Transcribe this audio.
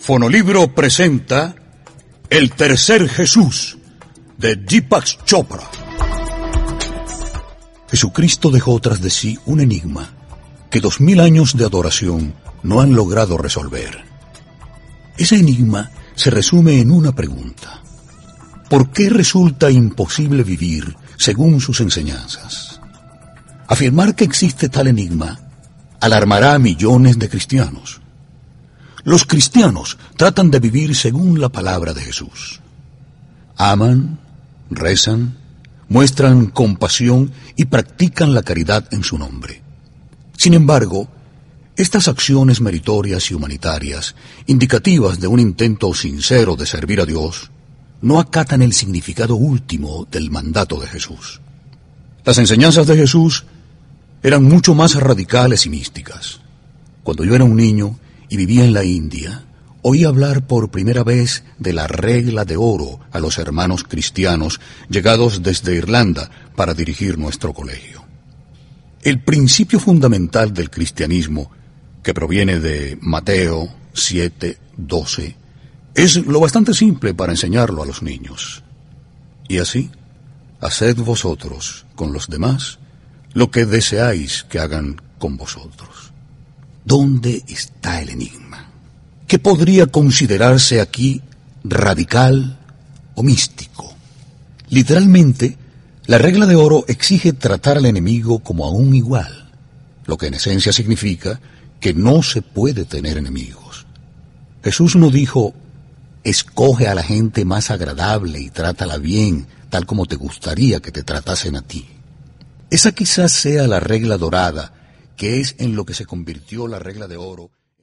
Fonolibro presenta El tercer Jesús, de Deepak Chopra. Jesucristo dejó tras de sí un enigma que 2000 años de adoración no han logrado resolver. Ese enigma se resume en una pregunta: ¿por qué resulta imposible vivir según sus enseñanzas? Afirmar que existe tal enigma alarmará a millones de cristianos. Los cristianos tratan de vivir según la palabra de Jesús. Aman, rezan, muestran compasión y practican la caridad en su nombre. Sin embargo, estas acciones meritorias y humanitarias, indicativas de un intento sincero de servir a Dios, no acatan el significado último del mandato de Jesús. Las enseñanzas de Jesús eran mucho más radicales y místicas. Cuando yo era un niño y vivía en la India, oí hablar por primera vez de la regla de oro a los hermanos cristianos llegados desde Irlanda para dirigir nuestro colegio. El principio fundamental del cristianismo, que proviene de Mateo 7:12, es lo bastante simple para enseñarlo a los niños. Y así, haced vosotros con los demás lo que deseáis que hagan con vosotros. ¿Dónde está el enigma? ¿Qué podría considerarse aquí radical o místico? Literalmente, la regla de oro exige tratar al enemigo como a un igual, lo que en esencia significa que no se puede tener enemigos. Jesús no dijo: escoge a la gente más agradable y trátala bien, tal como te gustaría que te tratasen a ti. Esa quizás sea la regla dorada, que es en lo que se convirtió la regla de oro.